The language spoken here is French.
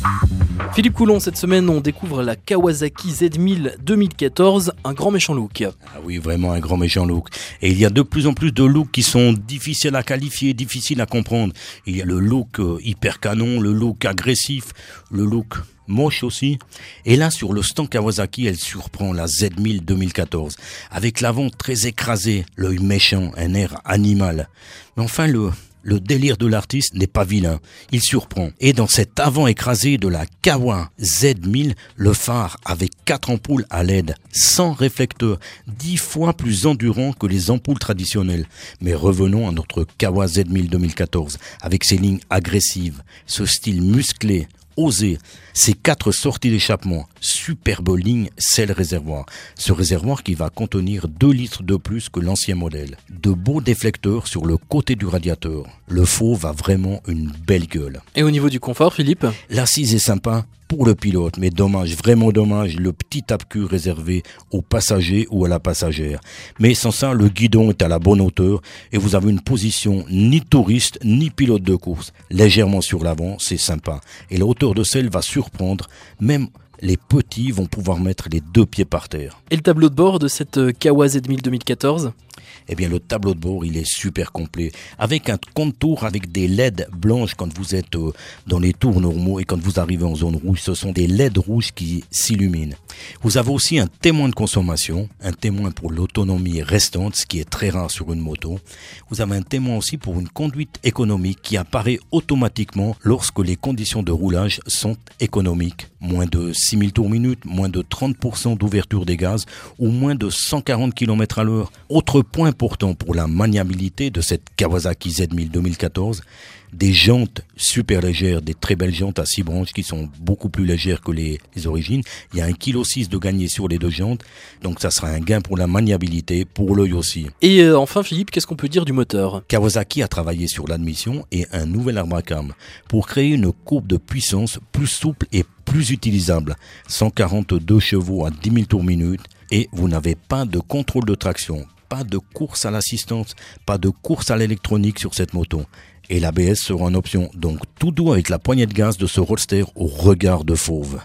Philippe Coulon, cette semaine, on découvre la Kawasaki Z1000 2014, un grand méchant look. Ah oui, vraiment un grand méchant look. Et il y a de plus en plus de looks qui sont difficiles à qualifier, difficiles à comprendre. Il y a le look hyper canon, le look agressif, le look moche aussi. Et là, sur le stand Kawasaki, elle surprend la Z1000 2014. Avec l'avant très écrasé, l'œil méchant, un air animal. Mais enfin, le délire de l'artiste n'est pas vilain, il surprend. Et dans cet avant écrasé de la Kawa Z1000, le phare avec 4 ampoules à LED, sans réflecteur, 10 fois plus endurant que les ampoules traditionnelles. Mais revenons à notre Kawa Z1000 2014, avec ses lignes agressives, ce style musclé, osé, ces 4 sorties d'échappement, superbe ligne selle réservoir. Ce réservoir qui va contenir 2 litres de plus que l'ancien modèle. De beaux déflecteurs sur le côté du radiateur. Le fauve a vraiment une belle gueule. Et au niveau du confort, Philippe ? L'assise est sympa pour le pilote, mais dommage, vraiment dommage, le petit tape-cul réservé aux passagers ou à la passagère. Mais sans ça, le guidon est à la bonne hauteur et vous avez une position ni touriste ni pilote de course. Légèrement sur l'avant, c'est sympa. Et la hauteur de selle va surprendre, même les petits vont pouvoir mettre les 2 pieds par terre. Et le tableau de bord de cette Kawa Z1000 2014 ? Eh bien, le tableau de bord, il est super complet. Avec un contour avec des LED blanches quand vous êtes dans les tours normaux et quand vous arrivez en zone rouge. Ce sont des LED rouges qui s'illuminent. Vous avez aussi un témoin de consommation, un témoin pour l'autonomie restante, ce qui est très rare sur une moto. Vous avez un témoin aussi pour une conduite économique qui apparaît automatiquement lorsque les conditions de roulage sont économiques. Moins de 6000 tours minute, moins de 30% d'ouverture des gaz ou moins de 140 km à l'heure. Autre point important pour la maniabilité de cette Kawasaki Z1000 2014, des jantes super légères, des très belles jantes à 6 branches qui sont beaucoup plus légères que les origines. Il y a 1,6 kg de gagné sur les 2 jantes, donc ça sera un gain pour la maniabilité, pour l'œil aussi. Et enfin Philippe, qu'est-ce qu'on peut dire du moteur ? Kawasaki a travaillé sur l'admission et un nouvel arbre à cam pour créer une courbe de puissance plus souple et plus utilisable. 142 chevaux à 10 000 tours minute et vous n'avez pas de contrôle de traction. Pas de course à l'assistance, pas de course à l'électronique sur cette moto. Et l'ABS sera en option, donc tout doux avec la poignée de gaz de ce roadster au regard de fauve.